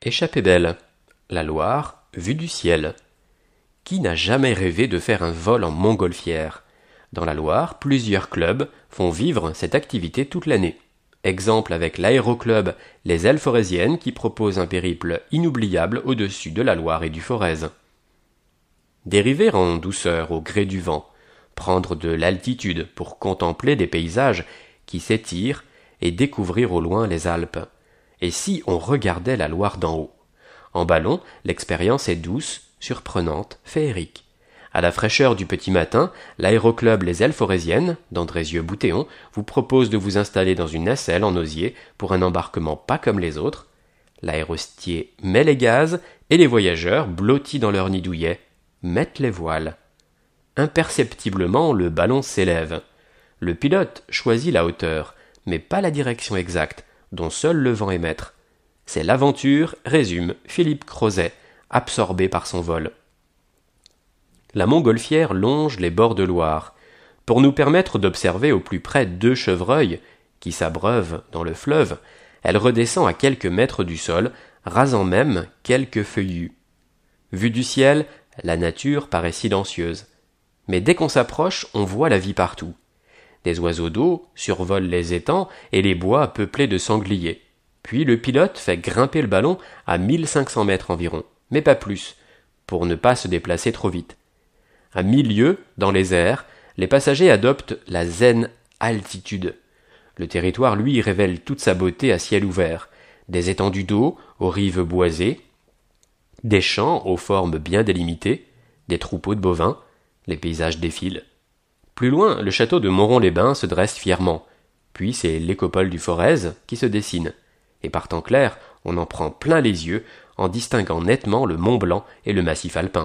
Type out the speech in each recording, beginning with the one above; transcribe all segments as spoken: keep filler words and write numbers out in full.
Échappée belle, la Loire, vue du ciel. Qui n'a jamais rêvé de faire un vol en montgolfière? Dans la Loire, plusieurs clubs font vivre cette activité toute l'année. Exemple avec l'aéroclub Les Ailes Forésiennes qui propose un périple inoubliable au-dessus de la Loire et du Forez. Dériver en douceur au gré du vent, prendre de l'altitude pour contempler des paysages qui s'étirent et découvrir au loin les Alpes. Et si on regardait la Loire d'en haut? En ballon, l'expérience est douce, surprenante, féerique. À la fraîcheur du petit matin, l'aéroclub Les Ailes Forésiennes, d'Andrézieux-Boutéon, vous propose de vous installer dans une nacelle en osier pour un embarquement pas comme les autres. L'aérostier met les gaz et les voyageurs, blottis dans leur nid douillet, mettent les voiles. Imperceptiblement, le ballon s'élève. Le pilote choisit la hauteur, mais pas la direction exacte, dont seul le vent est maître. C'est l'aventure, résume Philippe Crozet, absorbé par son vol. La montgolfière longe les bords de Loire, pour nous permettre d'observer au plus près deux chevreuils, qui s'abreuvent dans le fleuve. Elle redescend à quelques mètres du sol, rasant même quelques feuillus. Vue du ciel, la nature paraît silencieuse. Mais dès qu'on s'approche, on voit la vie partout. Des oiseaux d'eau survolent les étangs et les bois peuplés de sangliers. Puis le pilote fait grimper le ballon à mille cinq cents mètres environ, mais pas plus, pour ne pas se déplacer trop vite. À mille lieues, dans les airs, les passagers adoptent la zen altitude. Le territoire, lui, révèle toute sa beauté à ciel ouvert. Des étendues d'eau aux rives boisées, des champs aux formes bien délimitées, des troupeaux de bovins, les paysages défilent. Plus loin, le château de Moron-les-Bains se dresse fièrement, puis c'est l'écopole du Forez qui se dessine. Et par temps clair, on en prend plein les yeux en distinguant nettement le Mont Blanc et le massif alpin.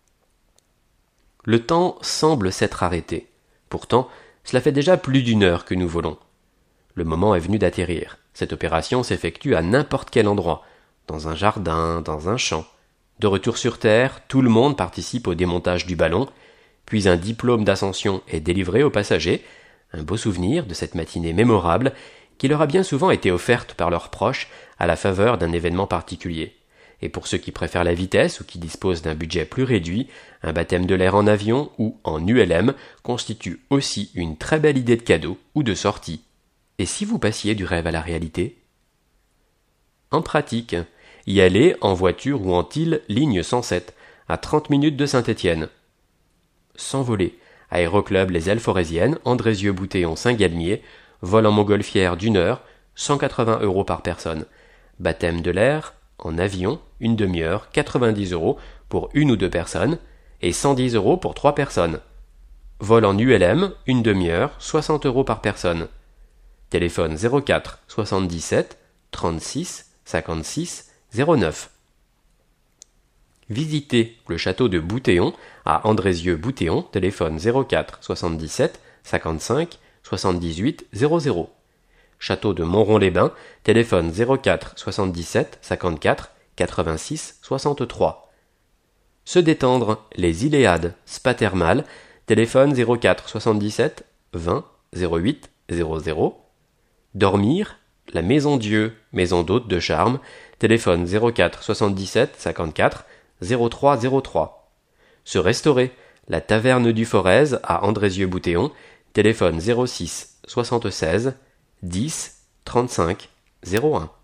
Le temps semble s'être arrêté. Pourtant, cela fait déjà plus d'une heure que nous volons. Le moment est venu d'atterrir. Cette opération s'effectue à n'importe quel endroit, dans un jardin, dans un champ. De retour sur Terre, tout le monde participe au démontage du ballon, puis un diplôme d'ascension est délivré aux passagers, un beau souvenir de cette matinée mémorable qui leur a bien souvent été offerte par leurs proches à la faveur d'un événement particulier. Et pour ceux qui préfèrent la vitesse ou qui disposent d'un budget plus réduit, un baptême de l'air en avion ou en U L M constitue aussi une très belle idée de cadeau ou de sortie. Et si vous passiez du rêve à la réalité? En pratique, y aller en voiture ou en Tille, ligne cent sept, à trente minutes de Saint-Étienne. S'envoler, aéroclub Les Ailes Forésiennes, Andrézieux-Boutéon Saint-Galmier, vol en montgolfière d'une heure, cent quatre-vingts euros par personne. Baptême de l'air, en avion, une demi-heure, quatre-vingt-dix euros pour une ou deux personnes, et cent dix euros pour trois personnes. Vol en U L M, une demi-heure, soixante euros par personne. Téléphone zéro quatre soixante-dix-sept trente-six cinquante-six zéro neuf. Visitez le château de Boutéon à Andrézieux-Boutéon, téléphone zéro quatre soixante-dix-sept cinquante-cinq soixante-dix-huit zéro zéro. Château de Moron-les-Bains, téléphone zéro quatre soixante-dix-sept cinquante-quatre quatre-vingt-six soixante-trois. Se détendre, les Iléades, spa thermal, téléphone zéro quatre soixante-dix-sept vingt zéro huit zéro zéro. Dormir, la Maison Dieu, maison d'hôtes de charme, téléphone zéro quatre soixante-dix-sept cinquante-quatre zéro trois zéro trois. Se restaurer, la Taverne du Forez à Andrézieux-Boutéon, téléphone zéro six soixante-seize dix trente-cinq zéro un.